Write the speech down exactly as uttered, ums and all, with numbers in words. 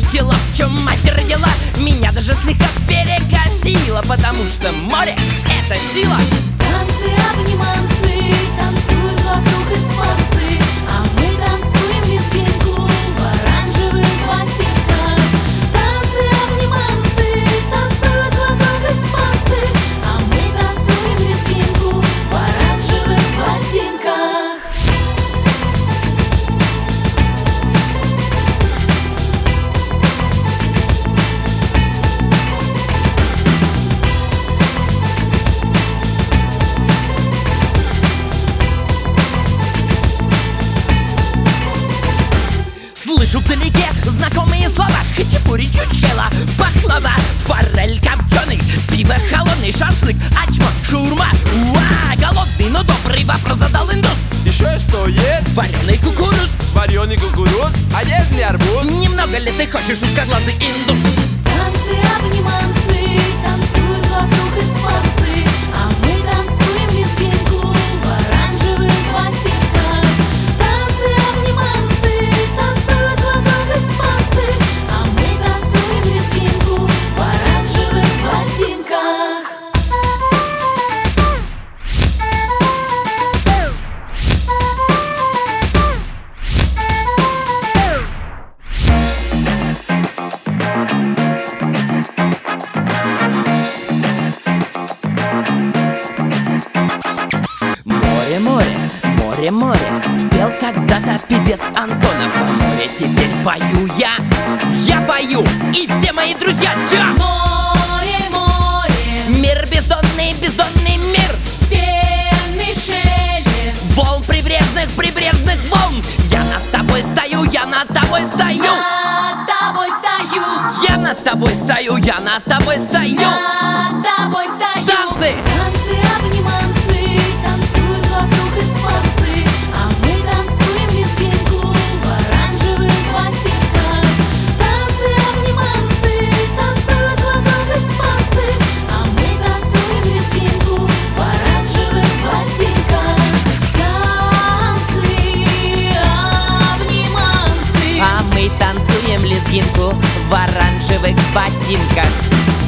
видела, в чем мать родила. Меня даже слегка перекосило, потому что море — это сила. Танцы, обниманцы, танцуют вокруг испанцы, а мы танцуем лезгинку в оранжевых ботинках. Танцы, обниманцы, танцуют вокруг испанцы, а мы танцуем лезгинку в оранжевых ботинках. Слышу вдалеке знакомые слова: хачапури, чучхела, баклава, форель копченый, пиво холодный, шашлык, ачма, шаурма. Уа, голодный, но добрый вопрос задал индус. Еще что есть? Вареный кукуруз. Вареный кукуруз, а есть ли арбуз? Немного ли ты хочешь, узкоглазый индус? Танцы, обниманцы, танцуют вокруг испанцы, а мы танцуем лезгинку в оранжевых ботинках. Танцы, обниманцы, танцуют вокруг испанцы, а мы танцуем лезгинку в оранжевых ботинках. Море, море, море, море, пел когда-то певец Антонов. А море теперь пою я, я пою, и все мои друзья. Ча! Море, море, Мир бездонный, бездонный мир пенный шелест, волн прибрежных, прибрежных волн. Я над тобой стою, я над тобой стою, над тобой стою, я над тобой стою, я над тобой стою. над тобой стою. Танцы! Танцы, обниманцы, танцуют вокруг испанцы, а мы танцуем лезгинку в оранжевых ботинках. Танцы, обниманцы, танцуют вокруг испанцы, а мы танцуем лезгинку в оранжевых ботинках. Танцы, обниманцы, А мы танцуем лезгинку в оранжевых ботинках.